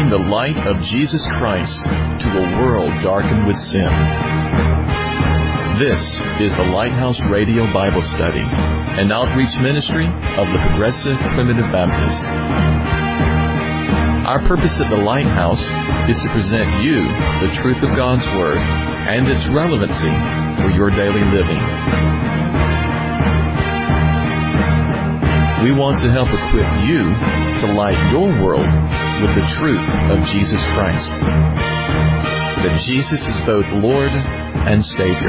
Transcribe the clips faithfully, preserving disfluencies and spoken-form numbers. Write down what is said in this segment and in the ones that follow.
bringing the light of Jesus Christ to a world darkened with sin. This is the Lighthouse Radio Bible Study, an outreach ministry of the Progressive Primitive Baptists. Our purpose at the Lighthouse is to present you the truth of God's Word and its relevancy for your daily living. We want to help equip you to light your world with the truth of Jesus Christ. That Jesus is both Lord and Savior.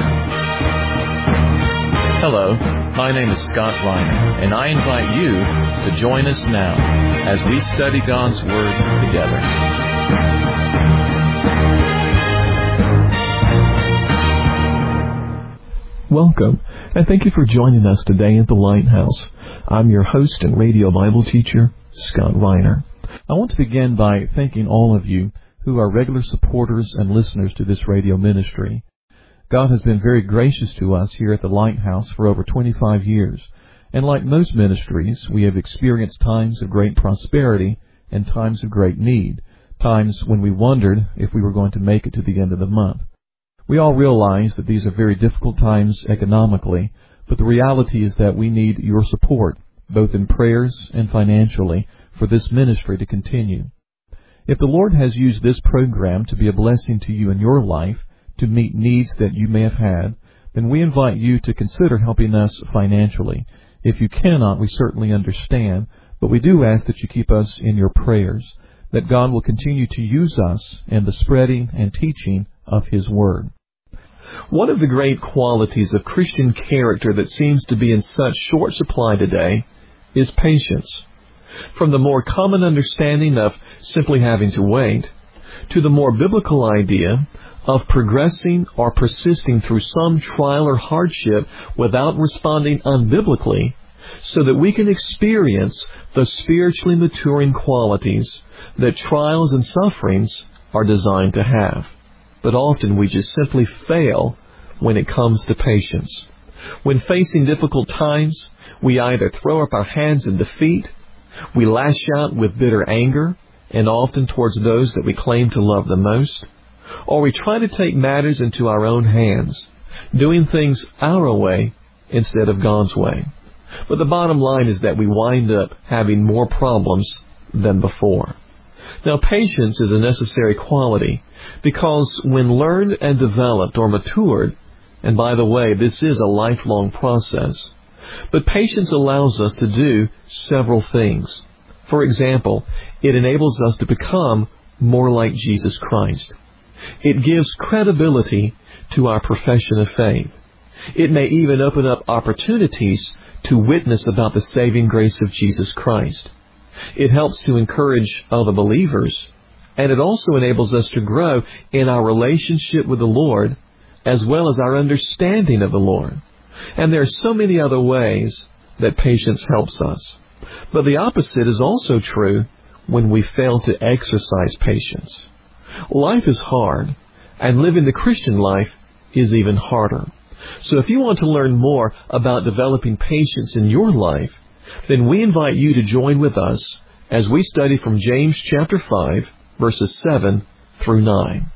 Hello, my name is Scott Reiner, and I invite you to join us now as we study God's Word together. Welcome, and thank you for joining us today at the Lighthouse. I'm your host and radio Bible teacher, Scott Reiner. I want to begin by thanking all of you who are regular supporters and listeners to this radio ministry. God has been very gracious to us here at the Lighthouse for over twenty-five years, and like most ministries, we have experienced times of great prosperity and times of great need, times when we wondered if we were going to make it to the end of the month. We all realize that these are very difficult times economically, but the reality is that we need your support, both in prayers and financially, for this ministry to continue. If the Lord has used this program to be a blessing to you in your life, to meet needs that you may have had, then we invite you to consider helping us financially. If you cannot, we certainly understand, but we do ask that you keep us in your prayers, that God will continue to use us in the spreading and teaching of His Word. One of the great qualities of Christian character that seems to be in such short supply today is patience. From the more common understanding of simply having to wait, to the more biblical idea of progressing or persisting through some trial or hardship without responding unbiblically, so that we can experience the spiritually maturing qualities that trials and sufferings are designed to have. But often we just simply fail when it comes to patience. When facing difficult times, we either throw up our hands in defeat, we lash out with bitter anger, and often towards those that we claim to love the most, or we try to take matters into our own hands, doing things our way instead of God's way. But the bottom line is that we wind up having more problems than before. Now, patience is a necessary quality because when learned and developed or matured, and by the way, this is a lifelong process, but patience allows us to do several things. For example, it enables us to become more like Jesus Christ. It gives credibility to our profession of faith. It may even open up opportunities to witness about the saving grace of Jesus Christ. It helps to encourage other believers, and it also enables us to grow in our relationship with the Lord, as well as our understanding of the Lord. And there are so many other ways that patience helps us. But the opposite is also true when we fail to exercise patience. Life is hard, and living the Christian life is even harder. So if you want to learn more about developing patience in your life, then we invite you to join with us as we study from James chapter five, verses seven through nine.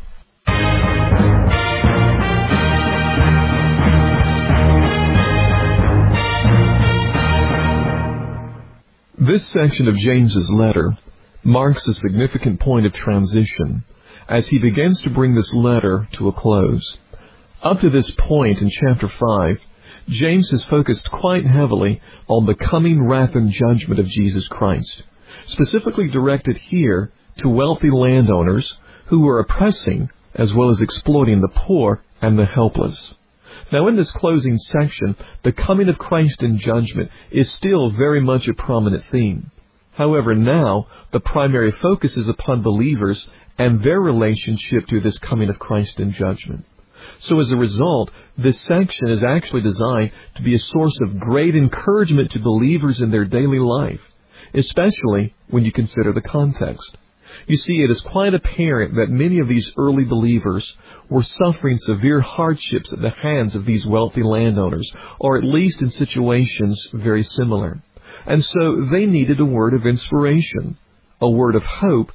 This section of James's letter marks a significant point of transition as he begins to bring this letter to a close. Up to this point in chapter five, James has focused quite heavily on the coming wrath and judgment of Jesus Christ, specifically directed here to wealthy landowners who were oppressing as well as exploiting the poor and the helpless. Now, in this closing section, the coming of Christ in judgment is still very much a prominent theme. However, now, the primary focus is upon believers and their relationship to this coming of Christ in judgment. So as a result, this section is actually designed to be a source of great encouragement to believers in their daily life, especially when you consider the context. You see, it is quite apparent that many of these early believers were suffering severe hardships at the hands of these wealthy landowners, or at least in situations very similar. And so they needed a word of inspiration, a word of hope,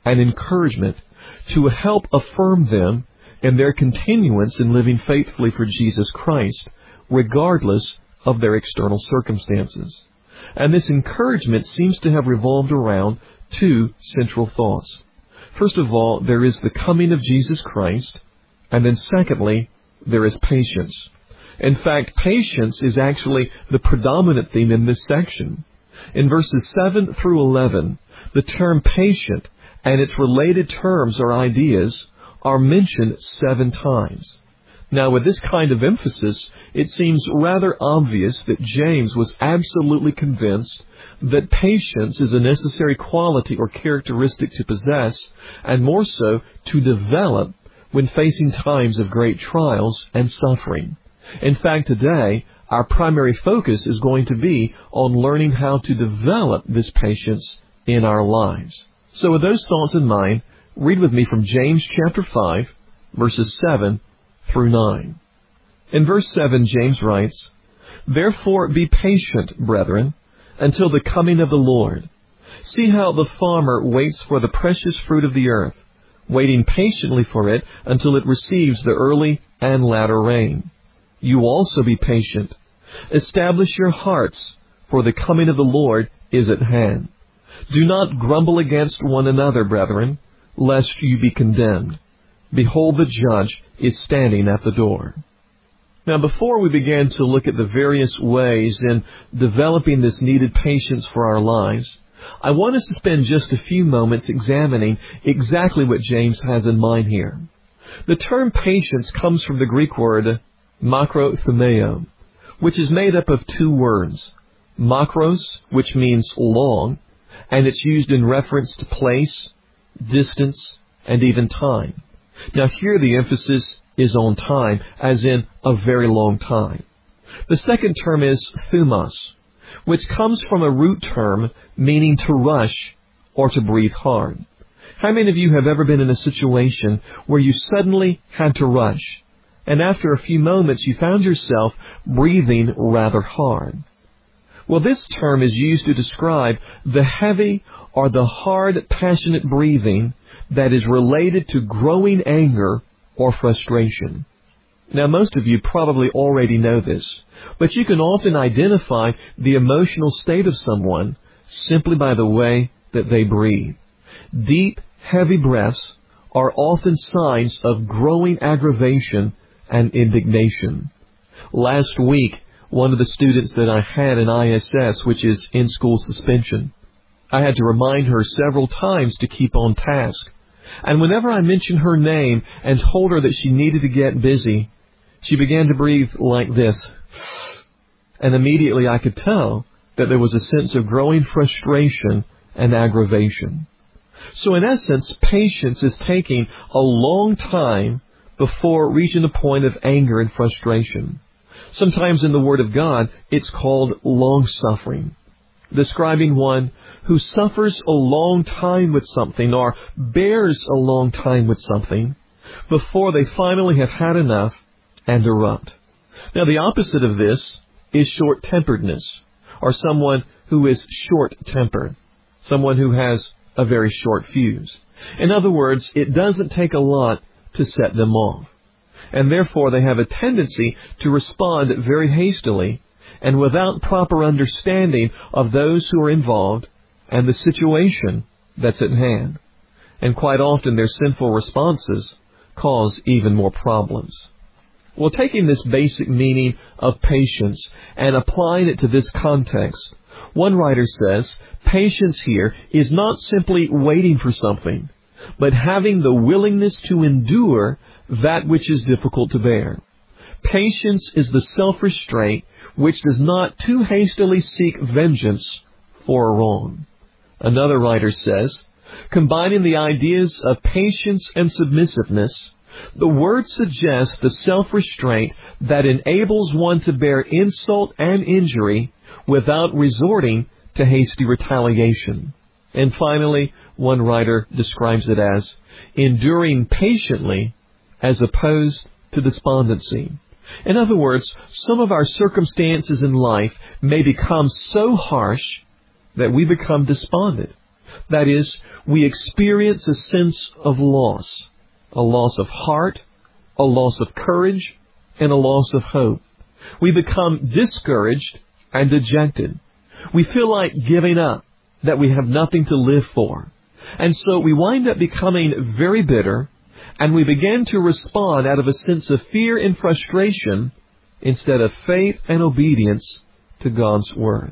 and encouragement to help affirm them in their continuance in living faithfully for Jesus Christ, regardless of their external circumstances. And this encouragement seems to have revolved around two central thoughts. First of all, there is the coming of Jesus Christ, and then secondly, there is patience. In fact, patience is actually the predominant theme in this section. In verses seven through eleven, the term patient and its related terms or ideas are mentioned seven times. Now, with this kind of emphasis, it seems rather obvious that James was absolutely convinced that patience is a necessary quality or characteristic to possess, and more so to develop when facing times of great trials and suffering. In fact, today, our primary focus is going to be on learning how to develop this patience in our lives. So with those thoughts in mind, read with me from James chapter five, verses seven through nine. In verse seven, James writes, "Therefore be patient, brethren, until the coming of the Lord. See how the farmer waits for the precious fruit of the earth, waiting patiently for it until it receives the early and latter rain. You also be patient. Establish your hearts, for the coming of the Lord is at hand. Do not grumble against one another, brethren, lest you be condemned. Behold, the judge is standing at the door." Now, before we begin to look at the various ways in developing this needed patience for our lives, I want us to spend just a few moments examining exactly what James has in mind here. The term patience comes from the Greek word makrothumeo, which is made up of two words, makros, which means long, and it's used in reference to place, distance, and even time. Now here the emphasis is on time, as in a very long time. The second term is thumos, which comes from a root term meaning to rush or to breathe hard. How many of you have ever been in a situation where you suddenly had to rush, and after a few moments you found yourself breathing rather hard? Well, this term is used to describe the heavy or the hard, passionate breathing that is related to growing anger or frustration. Now, most of you probably already know this, but you can often identify the emotional state of someone simply by the way that they breathe. Deep, heavy breaths are often signs of growing aggravation and indignation. Last week, one of the students that I had in I S S, which is in-school suspension, I had to remind her several times to keep on task. And whenever I mentioned her name and told her that she needed to get busy, she began to breathe like this. And immediately I could tell that there was a sense of growing frustration and aggravation. So in essence, patience is taking a long time before reaching a point of anger and frustration. Sometimes in the Word of God, it's called long-suffering, describing one who suffers a long time with something or bears a long time with something before they finally have had enough and erupt. Now, the opposite of this is short-temperedness, or someone who is short-tempered, someone who has a very short fuse. In other words, it doesn't take a lot to set them off, and therefore they have a tendency to respond very hastily and without proper understanding of those who are involved and the situation that's at hand. And quite often their sinful responses cause even more problems. Well, taking this basic meaning of patience and applying it to this context, one writer says, patience here is not simply waiting for something, but having the willingness to endure that which is difficult to bear. Patience is the self-restraint which does not too hastily seek vengeance for a wrong. Another writer says, combining the ideas of patience and submissiveness, the word suggests the self-restraint that enables one to bear insult and injury without resorting to hasty retaliation. And finally, one writer describes it as enduring patiently as opposed to despondency. In other words, some of our circumstances in life may become so harsh that we become despondent. That is, we experience a sense of loss, a loss of heart, a loss of courage, and a loss of hope. We become discouraged and dejected. We feel like giving up, that we have nothing to live for. And so we wind up becoming very bitter, and we begin to respond out of a sense of fear and frustration instead of faith and obedience to God's Word.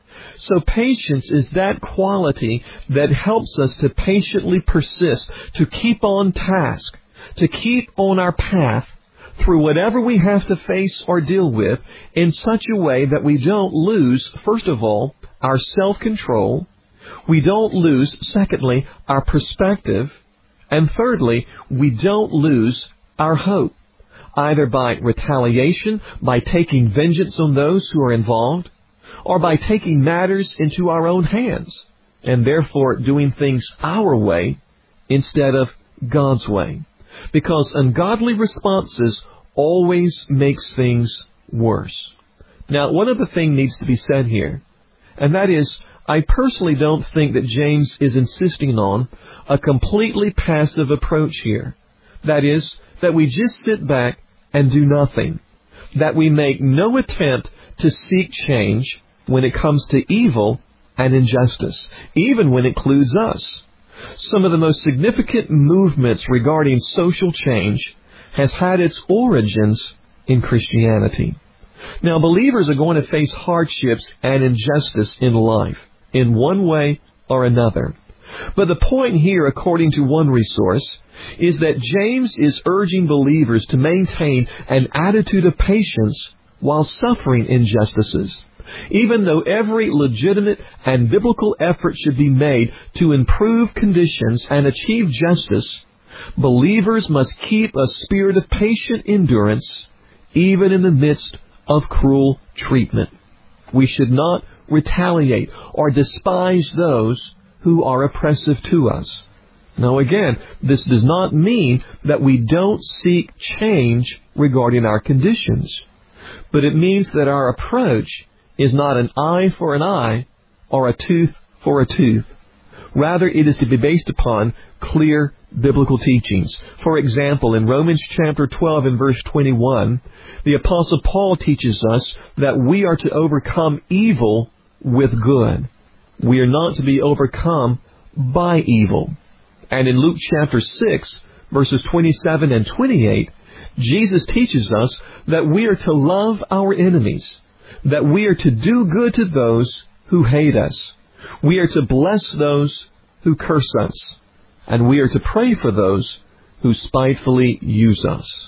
So patience is that quality that helps us to patiently persist, to keep on task, to keep on our path through whatever we have to face or deal with in such a way that we don't lose, first of all, our self-control. We don't lose, secondly, our perspective. And thirdly, we don't lose our hope, either by retaliation, by taking vengeance on those who are involved, or by taking matters into our own hands, and therefore doing things our way instead of God's way. Because ungodly responses always makes things worse. Now, one other thing needs to be said here, and that is, I personally don't think that James is insisting on a completely passive approach here. That is, that we just sit back and do nothing. That we make no attempt to seek change when it comes to evil and injustice, even when it includes us. Some of the most significant movements regarding social change has had its origins in Christianity. Now, believers are going to face hardships and injustice in life, in one way or another. But the point here, according to one resource, is that James is urging believers to maintain an attitude of patience while suffering injustices. Even though every legitimate and biblical effort should be made to improve conditions and achieve justice, believers must keep a spirit of patient endurance even in the midst of cruel treatment. We should not retaliate or despise those who are oppressive to us. Now again, this does not mean that we don't seek change regarding our conditions, but it means that our approach is not an eye for an eye or a tooth for a tooth. Rather, it is to be based upon clear biblical teachings. For example, in Romans chapter twelve and verse twenty-one, the Apostle Paul teaches us that we are to overcome evil with good. We are not to be overcome by evil. And in Luke chapter six, verses twenty-seven and twenty-eight, Jesus teaches us that we are to love our enemies, that we are to do good to those who hate us. We are to bless those who curse us, and we are to pray for those who spitefully use us.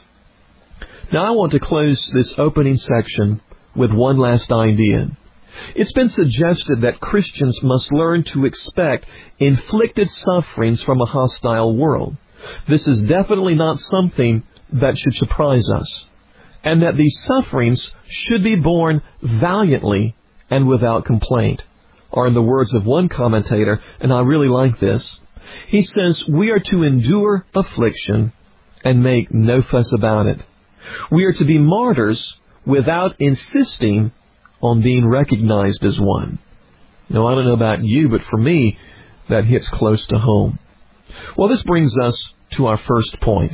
Now I want to close this opening section with one last idea. It's been suggested that Christians must learn to expect inflicted sufferings from a hostile world. This is definitely not something that should surprise us, and that these sufferings should be borne valiantly and without complaint. Or in the words of one commentator, and I really like this, he says, we are to endure affliction and make no fuss about it. We are to be martyrs without insisting on being recognized as one. Now, I don't know about you, but for me, that hits close to home. Well, this brings us to our first point.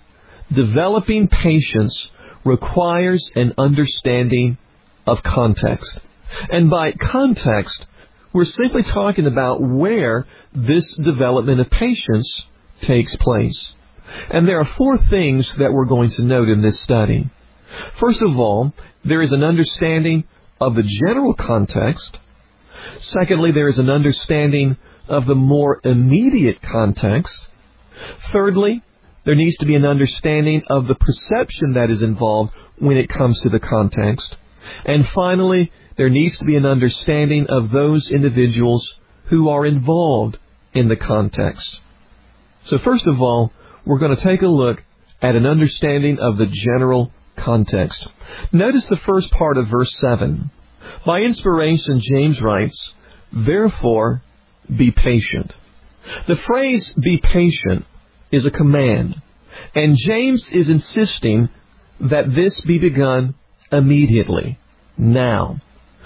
Developing patience requires an understanding of context. And by context, we're simply talking about where this development of patience takes place. And there are four things that we're going to note in this study. First of all, there is an understanding of the general context. Secondly, there is an understanding of the more immediate context. Thirdly, there needs to be an understanding of the perception that is involved when it comes to the context. And finally, there needs to be an understanding of those individuals who are involved in the context. So first of all, we're going to take a look at an understanding of the general context. Notice the first part of verse seven. By inspiration, James writes, "Therefore, be patient." The phrase, "be patient," is a command, and James is insisting that this be begun immediately, now.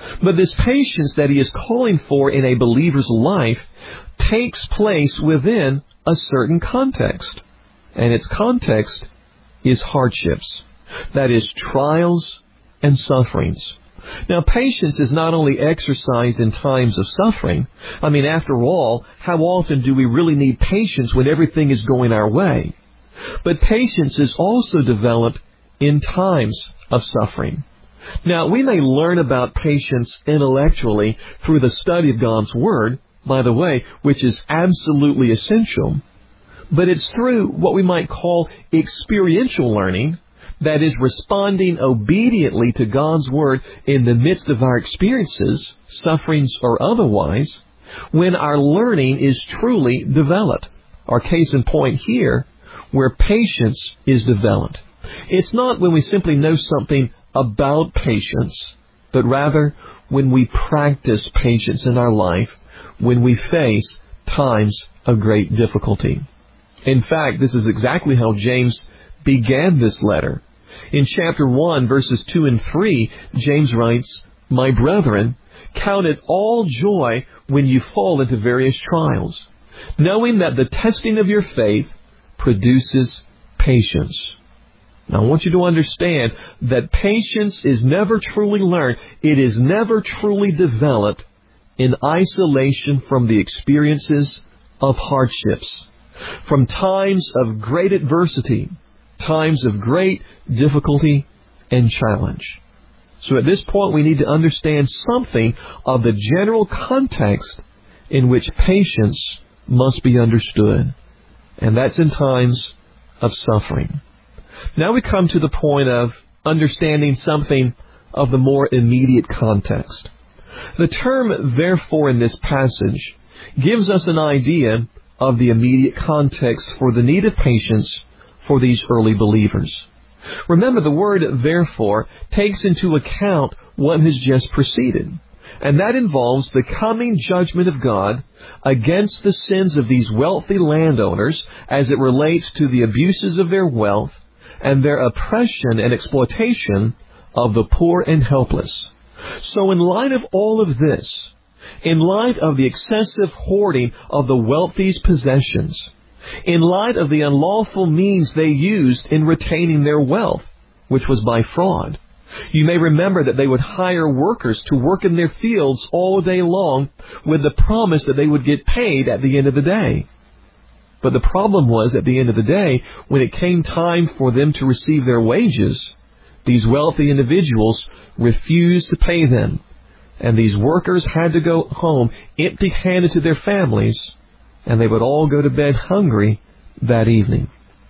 But this patience that he is calling for in a believer's life takes place within a certain context. And its context is hardships. That is, trials and sufferings. Now, patience is not only exercised in times of suffering. I mean, after all, how often do we really need patience when everything is going our way? But patience is also developed in times of suffering. Now, we may learn about patience intellectually through the study of God's Word, by the way, which is absolutely essential. But it's through what we might call experiential learning, that is, responding obediently to God's Word in the midst of our experiences, sufferings or otherwise, when our learning is truly developed. Our case in point here, where patience is developed. It's not when we simply know something about patience, but rather when we practice patience in our life, when we face times of great difficulty. In fact, this is exactly how James began this letter. In chapter one, verses two and three, James writes, "My brethren, count it all joy when you fall into various trials, knowing that the testing of your faith produces patience." Now, I want you to understand that patience is never truly learned. It is never truly developed in isolation from the experiences of hardships, from times of great adversity, times of great difficulty and challenge. So at this point, we need to understand something of the general context in which patience must be understood. And that's in times of suffering. Now we come to the point of understanding something of the more immediate context. The term "therefore" in this passage gives us an idea of the immediate context for the need of patience for these early believers. Remember, the word "therefore" takes into account what has just preceded, and that involves the coming judgment of God against the sins of these wealthy landowners as it relates to the abuses of their wealth and their oppression and exploitation of the poor and helpless. So in light of all of this, in light of the excessive hoarding of the wealthy's possessions, in light of the unlawful means they used in retaining their wealth, which was by fraud, you may remember that they would hire workers to work in their fields all day long with the promise that they would get paid at the end of the day. But the problem was, at the end of the day, when it came time for them to receive their wages, these wealthy individuals refused to pay them, and these workers had to go home empty-handed to their families, and they would all go to bed hungry that evening.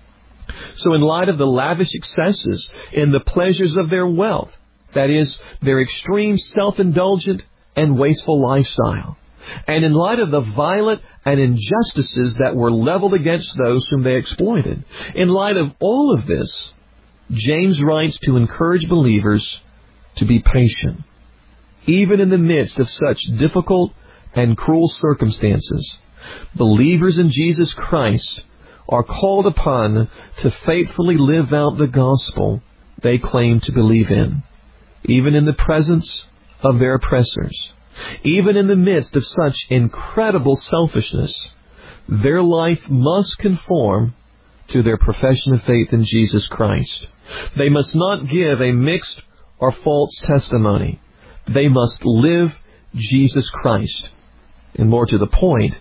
So in light of the lavish excesses in the pleasures of their wealth, that is, their extreme self-indulgent and wasteful lifestyle, and in light of the violent and injustices that were leveled against those whom they exploited, in light of all of this, James writes to encourage believers to be patient, even in the midst of such difficult and cruel circumstances. Believers in Jesus Christ are called upon to faithfully live out the gospel they claim to believe in, even in the presence of their oppressors. Even in the midst of such incredible selfishness, their life must conform to their profession of faith in Jesus Christ. They must not give a mixed or false testimony. They must live Jesus Christ. And more to the point,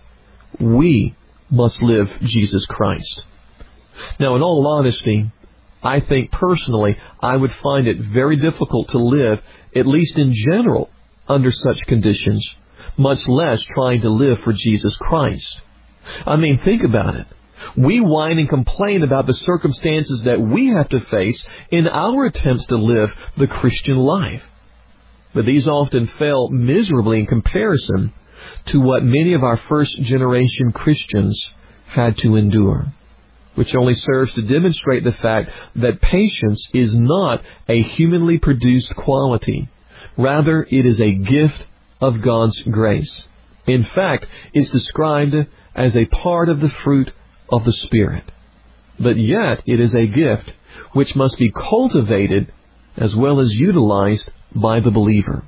we must live Jesus Christ. Now, in all honesty, I think personally I would find it very difficult to live, at least in general, under such conditions, much less trying to live for Jesus Christ. I mean, think about it. We whine and complain about the circumstances that we have to face in our attempts to live the Christian life. But these often fail miserably in comparison to what many of our first generation Christians had to endure, which only serves to demonstrate the fact that patience is not a humanly produced quality. Rather, it is a gift of God's grace. In fact, it's described as a part of the fruit of the Spirit. But yet, it is a gift which must be cultivated as well as utilized by the believer.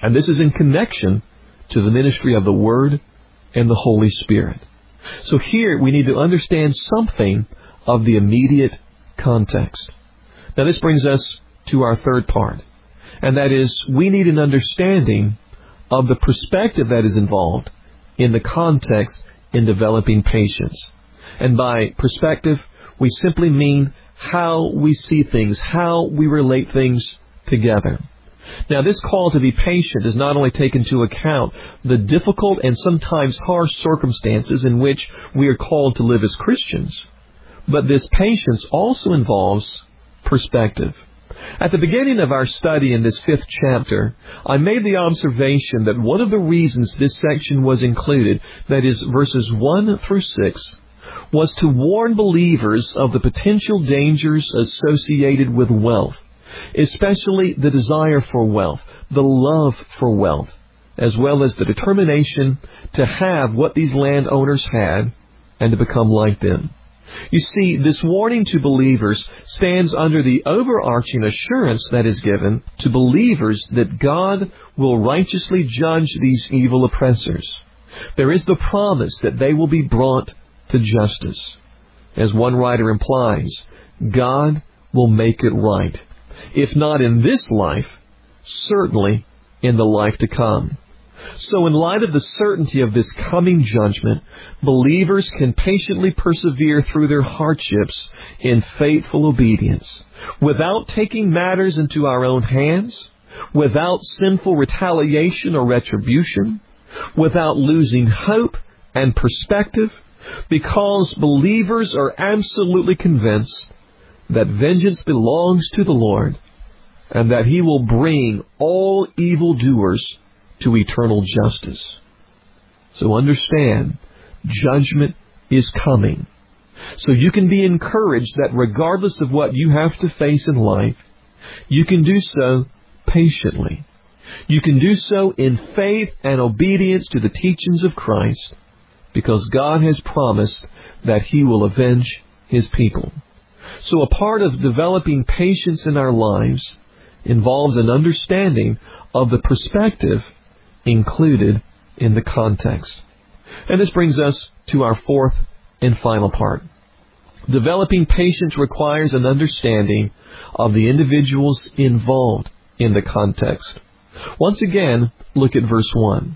And this is in connection to the ministry of the Word and the Holy Spirit. So here we need to understand something of the immediate context. Now this brings us to our third part, and that is we need an understanding of the perspective that is involved in the context in developing patience. And by perspective, we simply mean how we see things, how we relate things together. Now, this call to be patient does not only take into account the difficult and sometimes harsh circumstances in which we are called to live as Christians, but this patience also involves perspective. At the beginning of our study in this fifth chapter, I made the observation that one of the reasons this section was included, that is, verses one through six, was to warn believers of the potential dangers associated with wealth, especially the desire for wealth, the love for wealth, as well as the determination to have what these landowners had and to become like them. You see, this warning to believers stands under the overarching assurance that is given to believers that God will righteously judge these evil oppressors. There is the promise that they will be brought to justice. As one writer implies, God will make it right. If not in this life, certainly in the life to come. So in light of the certainty of this coming judgment, believers can patiently persevere through their hardships in faithful obedience, without taking matters into our own hands, without sinful retaliation or retribution, without losing hope and perspective, because believers are absolutely convinced that vengeance belongs to the Lord, and that He will bring all evildoers to eternal justice. So understand, judgment is coming. So you can be encouraged that regardless of what you have to face in life, you can do so patiently. You can do so in faith and obedience to the teachings of Christ, because God has promised that He will avenge His people. So a part of developing patience in our lives involves an understanding of the perspective included in the context. And this brings us to our fourth and final part. Developing patience requires an understanding of the individuals involved in the context. Once again, look at verse one.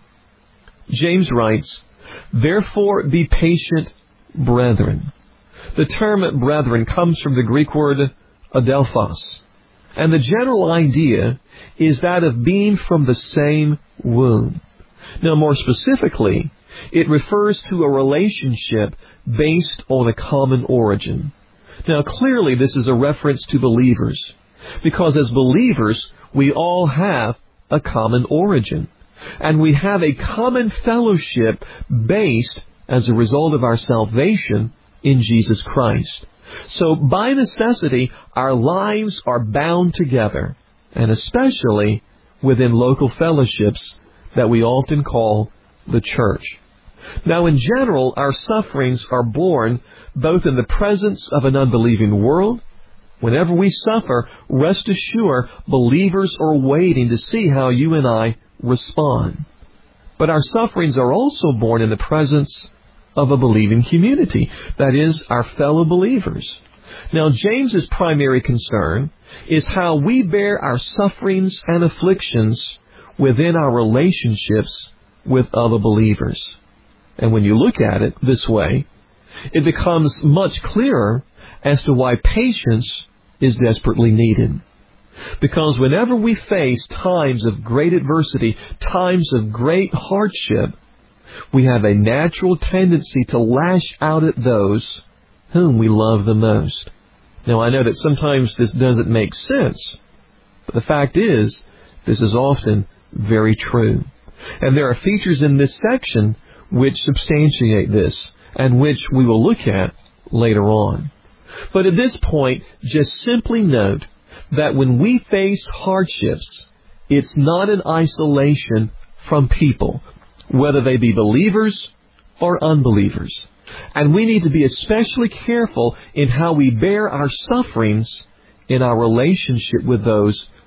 James writes, "Therefore be patient, brethren." The term brethren comes from the Greek word adelphos, and the general idea is that of being from the same womb. Now, more specifically, it refers to a relationship based on a common origin. Now, clearly, this is a reference to believers, because as believers, we all have a common origin, and we have a common fellowship based as a result of our salvation in Jesus Christ. So, by necessity, our lives are bound together, and especially within local fellowships that we often call the church. Now, in general, our sufferings are born both in the presence of an unbelieving world. Whenever we suffer, rest assured, believers are waiting to see how you and I respond. But our sufferings are also born in the presence of a believing community, that is, our fellow believers. Now, James's primary concern is how we bear our sufferings and afflictions within our relationships with other believers. And when you look at it this way, it becomes much clearer as to why patience is desperately needed. Because whenever we face times of great adversity, times of great hardship, we have a natural tendency to lash out at those whom we love the most. Now, I know that sometimes this doesn't make sense, but the fact is, this is often very true. And there are features in this section which substantiate this, and which we will look at later on. But at this point, just simply note that when we face hardships, it's not in isolation from people, whether they be believers or unbelievers. And we need to be especially careful in how we bear our sufferings in our relationship with those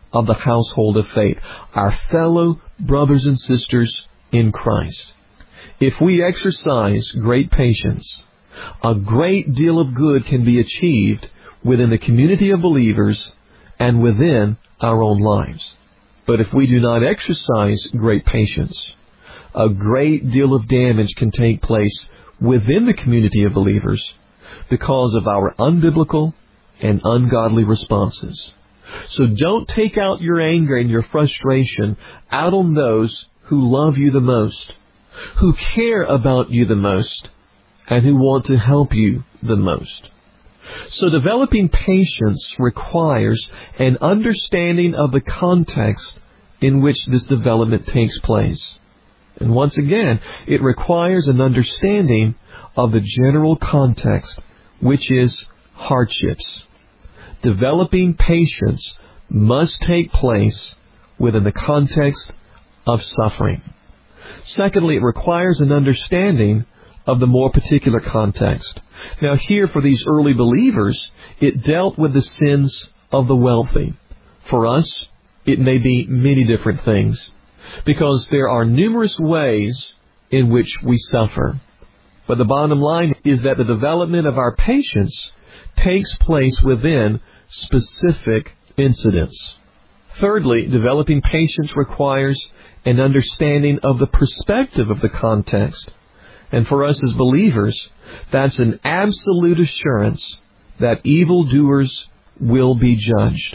of the household of faith, our fellow brothers and sisters in Christ. If we exercise great patience, a great deal of good can be achieved within the community of believers and within our own lives. But if we do not exercise great patience, a great deal of damage can take place within the community of believers because of our unbiblical and ungodly responses. So don't take out your anger and your frustration out on those who love you the most, who care about you the most, and who want to help you the most. So developing patience requires an understanding of the context in which this development takes place. And once again, it requires an understanding of the general context, which is hardships. Developing patience must take place within the context of suffering. Secondly, it requires an understanding of the more particular context. Now here, for these early believers, it dealt with the sins of the wealthy. For us, it may be many different things, because there are numerous ways in which we suffer. But the bottom line is that the development of our patience takes place within specific incidents. Thirdly, developing patience requires an understanding of the perspective of the context. And for us as believers, that's an absolute assurance that evildoers will be judged.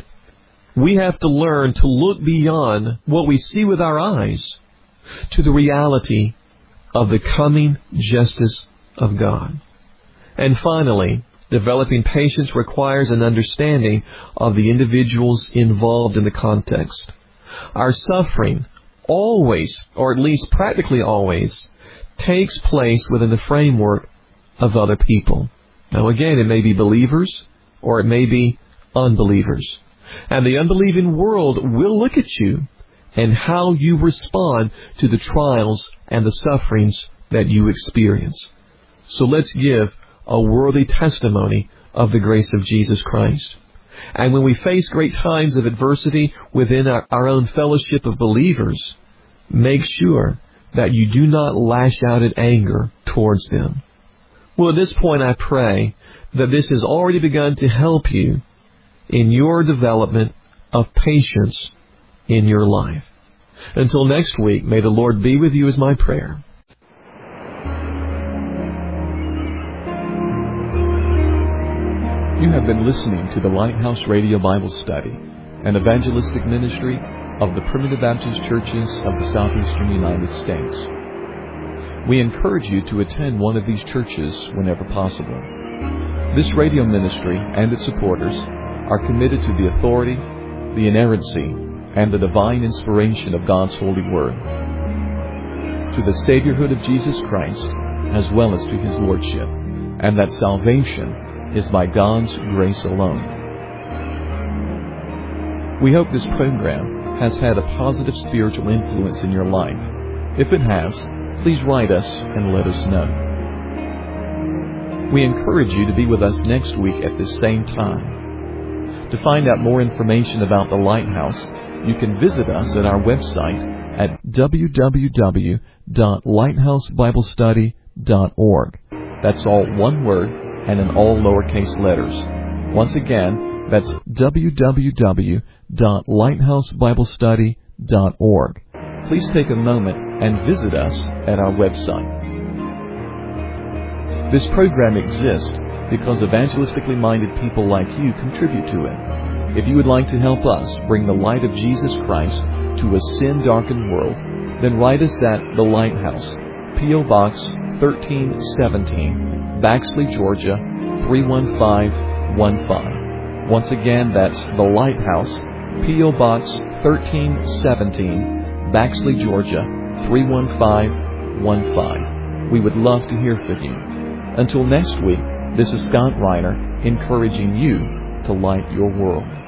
We have to learn to look beyond what we see with our eyes to the reality of the coming justice of God. And finally, developing patience requires an understanding of the individuals involved in the context. Our suffering always, or at least practically always, takes place within the framework of other people. Now again, it may be believers or it may be unbelievers. And the unbelieving world will look at you and how you respond to the trials and the sufferings that you experience. So let's give a worthy testimony of the grace of Jesus Christ. And when we face great times of adversity within our, our own fellowship of believers, make sure that you do not lash out in anger towards them. Well, at this point, I pray that this has already begun to help you in your development of patience in your life. Until next week, may the Lord be with you is my prayer. You have been listening to the Lighthouse Radio Bible Study, an evangelistic ministry of the Primitive Baptist Churches of the Southeastern United States. We encourage you to attend one of these churches whenever possible. This radio ministry and its supporters are committed to the authority, the inerrancy, and the divine inspiration of God's holy word, to the Saviorhood of Jesus Christ, as well as to His Lordship, and that salvation is by God's grace alone. We hope this program has had a positive spiritual influence in your life. If it has, please write us and let us know. We encourage you to be with us next week at this same time. To find out more information about the Lighthouse, you can visit us at our website at w w w dot lighthouse bible study dot org. That's all one word and in all lowercase letters. Once again, that's w w w dot lighthouse bible study dot org. Please take a moment and visit us at our website. This program exists because evangelistically minded people like you contribute to it. If you would like to help us bring the light of Jesus Christ to a sin-darkened world, then write us at The Lighthouse, P O. Box thirteen seventeen, Baxley, Georgia three one five one five. Once again, that's The Lighthouse, P O. Box thirteen seventeen, Baxley, Georgia three one five one five. We would love to hear from you. Until next week, this is Scott Reiner encouraging you to light your world.